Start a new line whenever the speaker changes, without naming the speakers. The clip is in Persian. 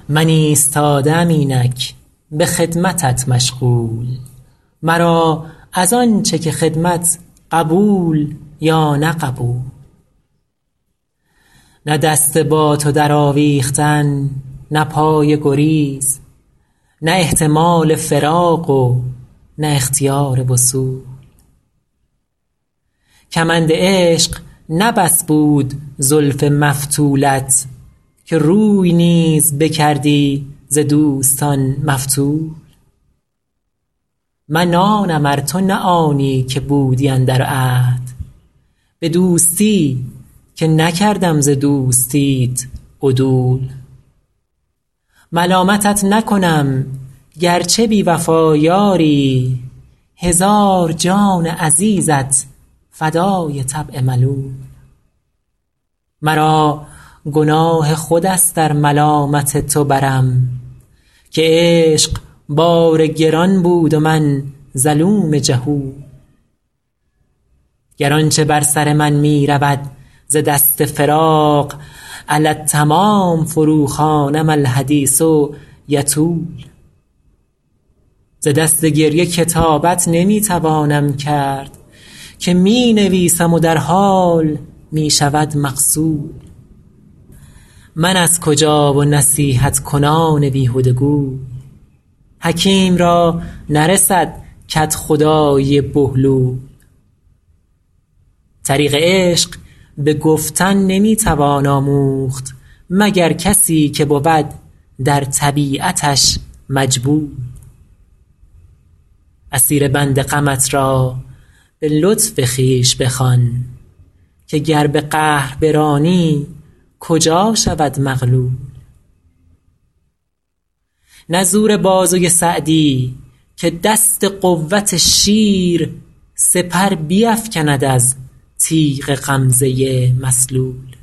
من ایستادم اینک به خدمتت مشغول، مرا از آنچه که خدمت قبول یا نه قبول. نه دست با تو در آویختن، نه پای گریز، نه احتمال فراق و نه اختیار وصول. کمند عشق نه بس بود زلف مفتولت، که روی نیز بکردی ز دوستان مفتول. من آنم ار تو نه آنی که بودی اندر عهد، به دوستی که نکردم ز دوستیت عدول. ملامتت نکنم گرچه بی وفا یاری، هزار جان عزیزت فدای طبع ملول. مرا گناه خود است در ملامت تو برم، که عشق بار گران بود و من ظلوم جهول. گر آنچه بر سر من می رود ز دست فراق، علی التمام فرو خوانم الحدیث یطول. ز دست گریه کتابت نمی توانم کرد، که می نویسم و در حال می شود مغسول. من از کجا و نصیحت کنان بیهوده گوی، حکیم را نرسد کدخدایی بهلول. طریق عشق به گفتن نمی توان آموخت، مگر کسی که بود در طبیعتش مجبول. اسیر بند غمت را به لطف خویش بخوان، که گر به قهر برانی کجا شود مغلول. نه زور بازوی سعدی که دست قوت شیر، سپر بیفکند از تیغ غمزه مسلول.